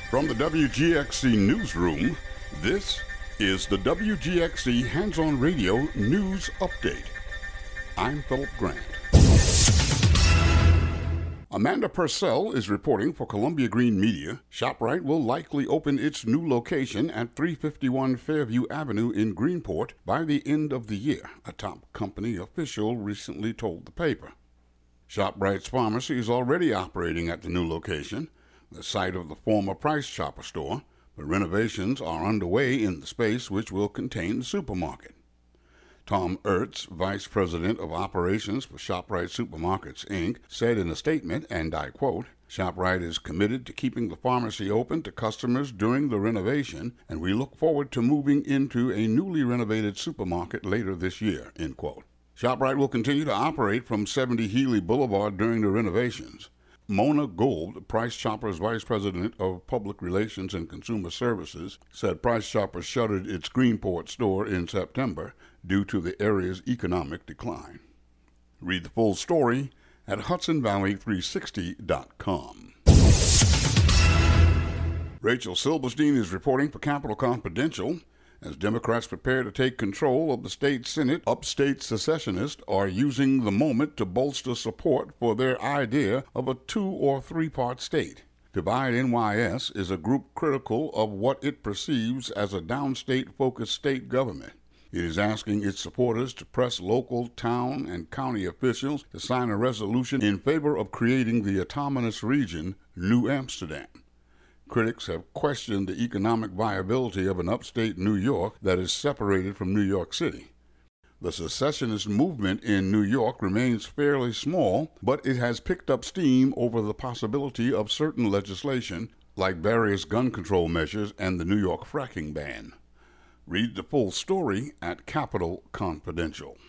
From the WGXC Newsroom, this is the WGXC Hands-On Radio News Update. I'm Philip Grant. Amanda Purcell is reporting for Columbia Green Media. ShopRite will likely open its new location at 351 Fairview Avenue in Greenport by the end of the year, a top company official recently told the paper. ShopRite's pharmacy is already operating at the new location, the site of the former Price Chopper store, but renovations are underway in the space which will contain the supermarket. Tom Ertz, Vice President of Operations for ShopRite Supermarkets, Inc., said in a statement, and I quote, "ShopRite is committed to keeping the pharmacy open to customers during the renovation, and we look forward to moving into a newly renovated supermarket later this year," end quote. ShopRite will continue to operate from 70 Healy Boulevard during the renovations. Mona Gold, Price Chopper's Vice President of Public Relations and Consumer Services, said Price Chopper shuttered its Greenport store in September due to the area's economic decline. Read the full story at HudsonValley360.com. Rachel Silberstein is reporting for Capitol Confidential. As Democrats prepare to take control of the state Senate, upstate secessionists are using the moment to bolster support for their idea of a 2- or 3-part state. Divide NYS is a group critical of what it perceives as a downstate-focused state government. It is asking its supporters to press local, town, and county officials to sign a resolution in favor of creating the autonomous region, New Amsterdam. Critics have questioned the economic viability of an upstate New York that is separated from New York City. The secessionist movement in New York remains fairly small, but it has picked up steam over the possibility of certain legislation, like various gun control measures and the New York fracking ban. Read the full story at Capitol Confidential.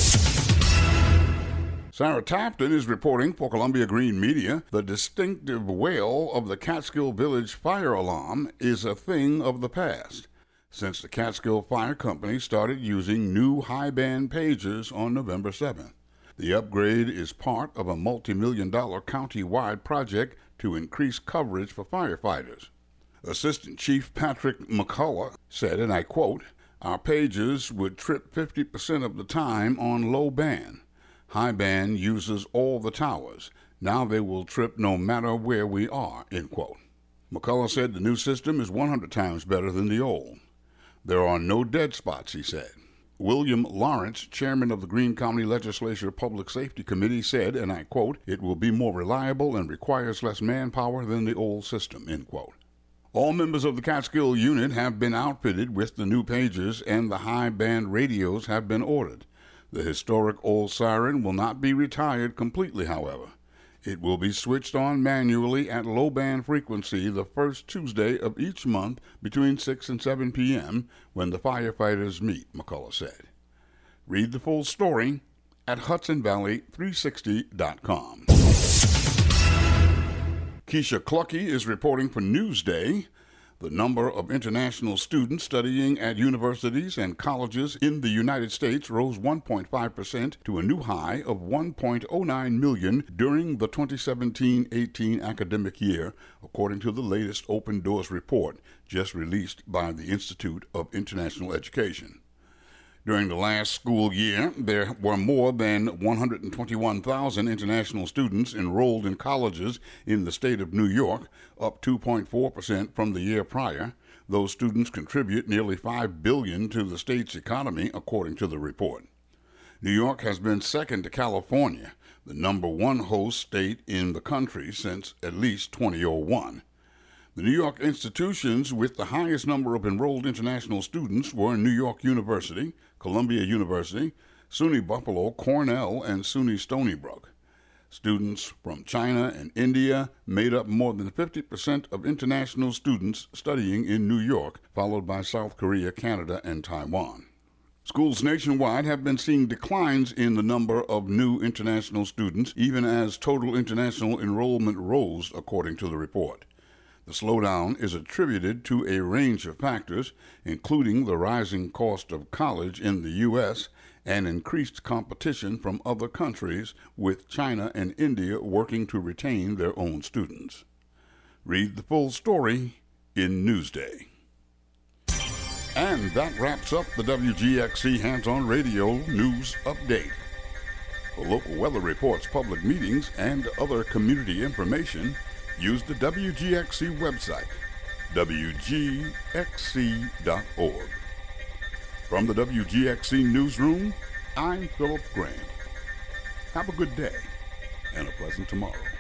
Sarah Tafton is reporting for Columbia Green Media. The distinctive wail of the Catskill Village fire alarm is a thing of the past, since the Catskill Fire Company started using new high-band pagers on November 7th. The upgrade is part of a multi-million-dollar county-wide project to increase coverage for firefighters. Assistant Chief Patrick McCullough said, and I quote, "Our pagers would trip 50% of the time on low band. High band uses all the towers. Now they will trip no matter where we are," end quote. McCullough said the new system is 100 times better than the old. There are no dead spots, he said. William Lawrence, chairman of the Greene County Legislature Public Safety Committee, said, and I quote, "It will be more reliable and requires less manpower than the old system," end quote. All members of the Catskill unit have been outfitted with the new pagers, and the high-band radios have been ordered. The historic old siren will not be retired completely, however. It will be switched on manually at low-band frequency the first Tuesday of each month between 6 and 7 p.m. when the firefighters meet, McCullough said. Read the full story at HudsonValley360.com. Keisha Clucky is reporting for Newsday. The number of international students studying at universities and colleges in the United States rose 1.5% to a new high of 1.09 million during the 2017-18 academic year, according to the latest Open Doors report just released by the Institute of International Education. During the last school year, there were more than 121,000 international students enrolled in colleges in the state of New York, up 2.4% from the year prior. Those students contribute nearly $5 billion to the state's economy, according to the report. New York has been second to California, the number one host state in the country since at least 2001. The New York institutions with the highest number of enrolled international students were New York University, Columbia University, SUNY Buffalo, Cornell, and SUNY Stony Brook. Students from China and India made up more than 50% of international students studying in New York, followed by South Korea, Canada, and Taiwan. Schools nationwide have been seeing declines in the number of new international students, even as total international enrollment rose, according to the report. The slowdown is attributed to a range of factors, including the rising cost of college in the U.S. and increased competition from other countries, with China and India working to retain their own students. Read the full story in Newsday. And that wraps up the WGXC Hands-On Radio News Update. For local weather reports, public meetings, and other community information, use the WGXC website, WGXC.org. From the WGXC Newsroom, I'm Philip Graham. Have a good day and a pleasant tomorrow.